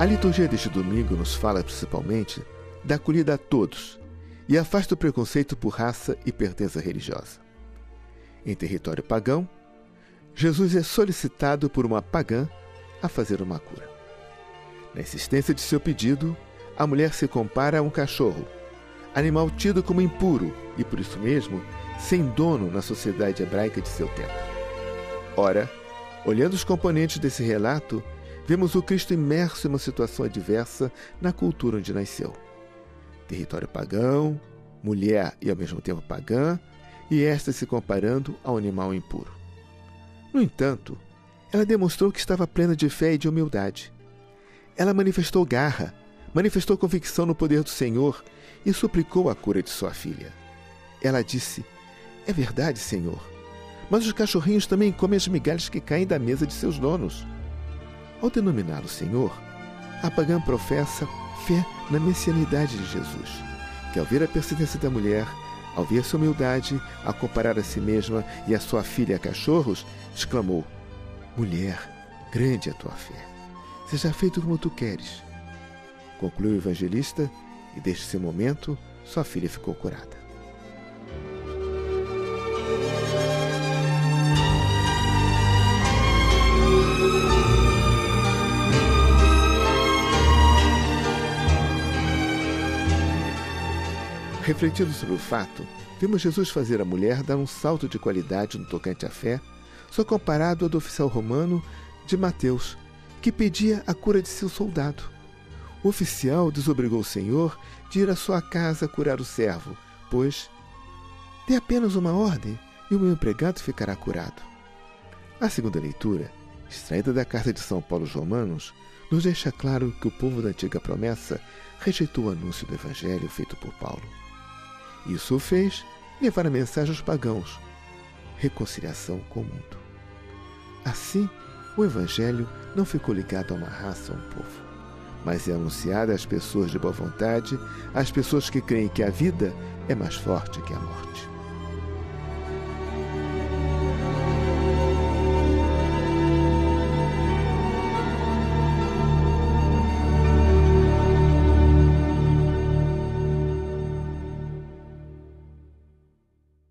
A liturgia deste domingo nos fala principalmente da acolhida a todos e afasta o preconceito por raça e pertença religiosa. Em território pagão, Jesus é solicitado por uma pagã a fazer uma cura. Na insistência de seu pedido, a mulher se compara a um cachorro, animal tido como impuro e, por isso mesmo, sem dono na sociedade hebraica de seu tempo. Ora, olhando os componentes desse relato, vemos o Cristo imerso em uma situação adversa na cultura onde nasceu. Território pagão, mulher e ao mesmo tempo pagã, e esta se comparando ao animal impuro. No entanto, ela demonstrou que estava plena de fé e de humildade. Ela manifestou garra, manifestou convicção no poder do Senhor e suplicou a cura de sua filha. Ela disse: "É verdade, Senhor, mas os cachorrinhos também comem as migalhas que caem da mesa de seus donos." Ao denominá-lo Senhor, a pagã professa fé na messianidade de Jesus, que ao ver a persistência da mulher, ao ver sua humildade, a comparar a si mesma e a sua filha a cachorros, exclamou: "Mulher, grande é a tua fé. Seja feito como tu queres." Concluiu o evangelista, e desde esse momento, sua filha ficou curada. Refletindo sobre o fato, vimos Jesus fazer a mulher dar um salto de qualidade no tocante à fé, só comparado ao do oficial romano de Mateus, que pedia a cura de seu soldado. O oficial desobrigou o Senhor de ir à sua casa curar o servo, pois: "Dê apenas uma ordem e o meu empregado ficará curado." A segunda leitura, extraída da carta de São Paulo aos Romanos, nos deixa claro que o povo da antiga promessa rejeitou o anúncio do Evangelho feito por Paulo. Isso o fez levar a mensagem aos pagãos: reconciliação com o mundo. Assim, o Evangelho não ficou ligado a uma raça ou a um povo, mas é anunciado às pessoas de boa vontade, às pessoas que creem que a vida é mais forte que a morte.